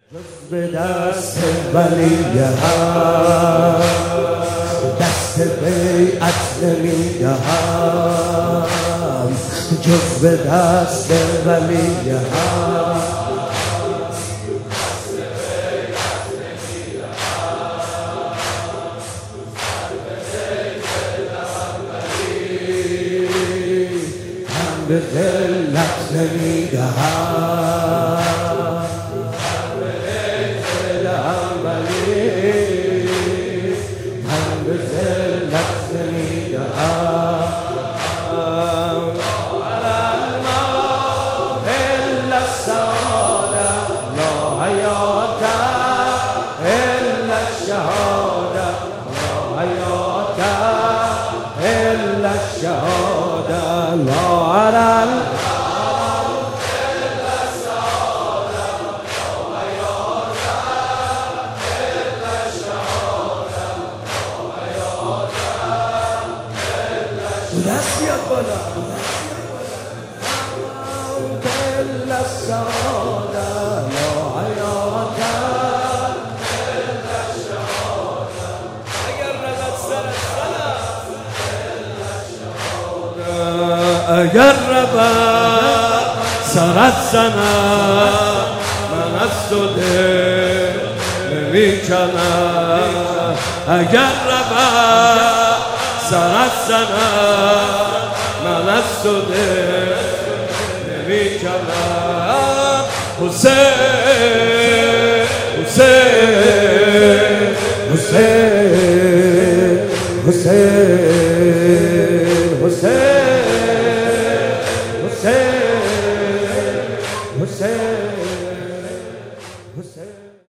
جز به دست ولی‌ها دست بیعت نمی‌دهم، جز به دست ولی‌ها هم به ذلت نمی‌دهم، الشهادة لا أرى إلا الشهادة لا حياة إلا الشهادة لا حياة إلا الشهادة إلا الشهادة لا حياة إلا الشهادة اگر ربا سرت زنم من از تو دل نمی‌کنم، اگر ربا سرت زنم من از تو دل نمی‌کنم. حسین حسین حسین حسین حسین حسین حسین